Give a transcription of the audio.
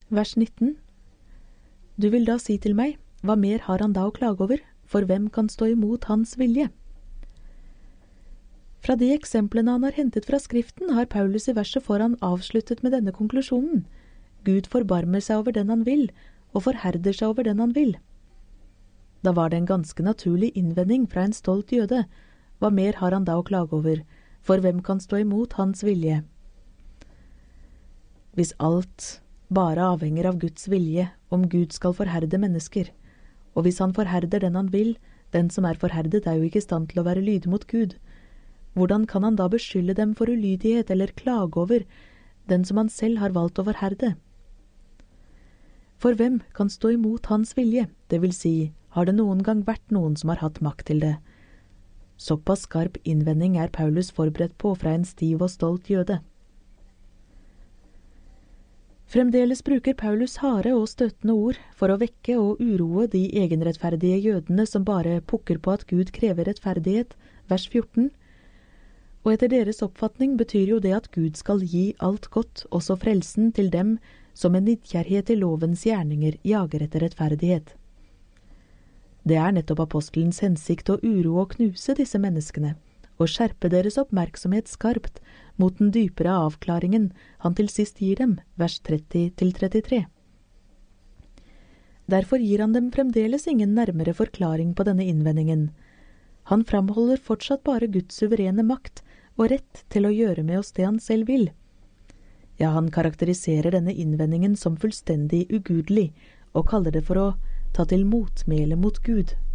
vers 19. Du vil da si til meg, hva mer har han da å klage over, for hvem kan stå imot hans vilje? Fra de eksemplene han har hentet fra Skriften, har Paulus i verset foran avsluttet med denne konklusjonen. Gud forbarmer seg over den han vil, og forherder seg over den han vil. Da var det en ganske naturlig innvending fra en stolt jøde. Hva mer har han da å klage over, for hvem kan stå imot hans vilje? Hvis alt bare avhenger av Guds vilje, om Gud skal forherde mennesker, og hvis han forherder den han vil, den som er forherdet er jo ikke i stand til å være lydig mot Gud, hvordan kan han da beskylde dem for ulydighet eller klage over den som han selv har valgt å forherde? For hvem kan stå imot hans vilje, det vil si, har det noen gang vært noen som har hatt makt til det? Såpass skarp innvending er Paulus forberedt på fra en stiv og stolt jøde. Fremdeles bruker Paulus harde og støtende ord for å vekke og uroe de egenrettferdige jødene som bare pukker på at Gud krever rettferdighet, vers 14. Og etter deres oppfatning betyr jo det at Gud skal gi alt godt, også frelsen, til dem som en nidkjærhet til lovens gjerninger jager etter rettferdighet. Det er nettopp apostelens hensikt å uroe og knuse disse menneskene, og skjerpe deres oppmerksomhet skarpt mot den dypere avklaringen han til sist gir dem, vers 30-33. Derfor gir han dem fremdeles ingen nærmere forklaring på denne innvendingen. Han framholder fortsatt bare Guds suverene makt og rett til å gjøre med oss det han selv vil. Ja, han karakteriserer denne innvendingen som fullstendig ugudelig, og kaller det for å ta til motmæle mot Gud.